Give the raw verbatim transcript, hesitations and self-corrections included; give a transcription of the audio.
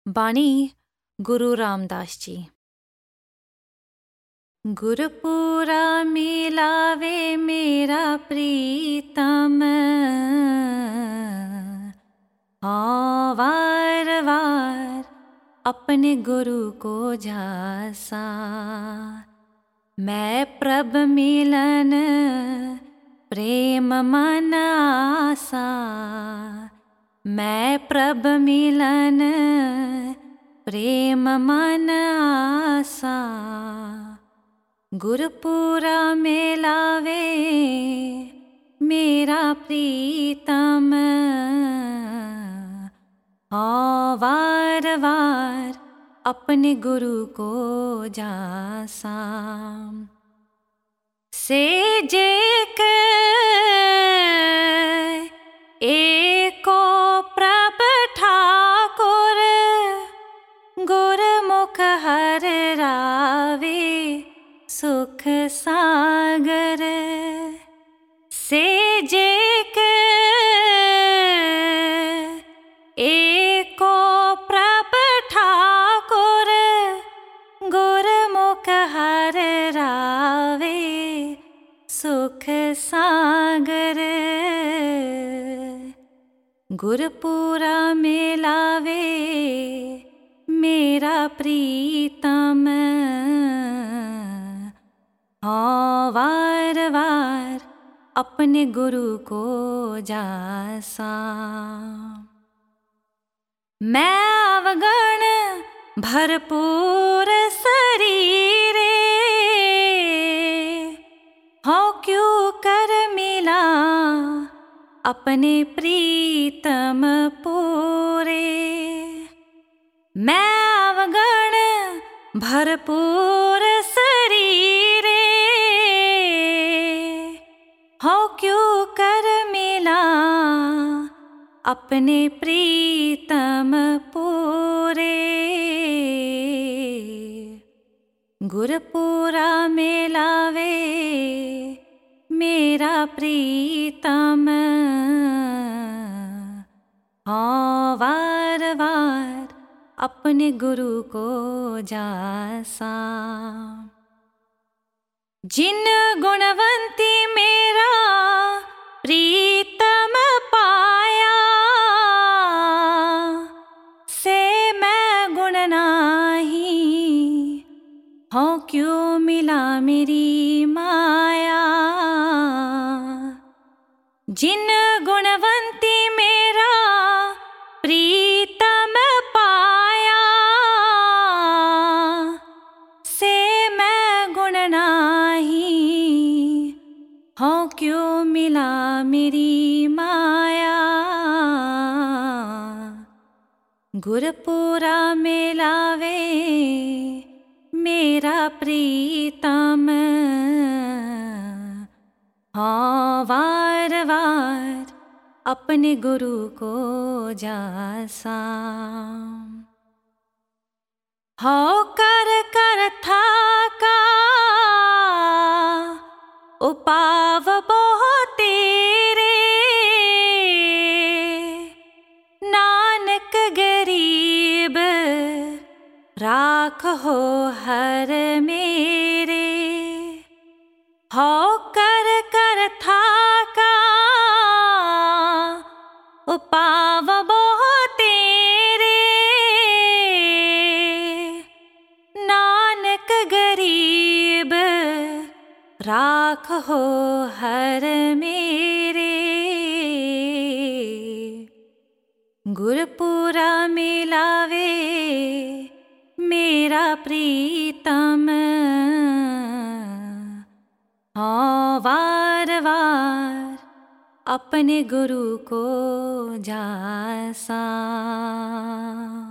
बाणी गुरु रामदास जी। गुरपुरा मिलावे मेरा प्रीतम, हाँ वार वार अपने गुरु को झांसा। मैं प्रभ मिलन प्रेम मन आसा, मैं प्रभ मिलन प्रेम मन आसा। गुरपुरा मिलावे मेरा प्रीतम, हाँ वार वार अपने गुरु को झांसा। सेजे के एको प्रभ ठाकुर, गुरमुख हर रावे सुख सागर। सेजे के एको प्रभ ठाकुर, गुरमुख हर रावे सुख सागर। गुरपुरा मिलावे मेरा प्रीतम, हाँ वार वार अपने गुरु को झांसा। मैं अवगण भरपूर शरीरे, हो क्यों कर मिला अपने प्रीतम पूरे। मैं अवगण भरपूर शरीरे, हो क्यों कर मिला अपने प्रीतम पूरे। गुरपुरा मिलावे मेरा प्रीतम, हाँ वार वार अपने गुरु को झांसा। जिन गुणवंती मेरा प्रीतम पाया, से मैं गुण नाही हो क्यों मिला मेरी माया। जिन गुणवंती मेरा प्रीतम पाया, से मैं गुण नाही हो क्यों मिला मेरी माया। गुरपुरा मिलावे मेरा प्रीतम, हाँ वार वार अपने गुरु को झांसा। हो कर कर थाका उपाव बहु तेरे, नानक गरीब राख हो हर मेरे। हो कर कर थाका उपाव बहु तेरे, नानक गरीब राख हो हर मेरे। गुरपुरा मिलावे मेरा प्रीतम, हाँ वार वार अपने गुरु को झांसा।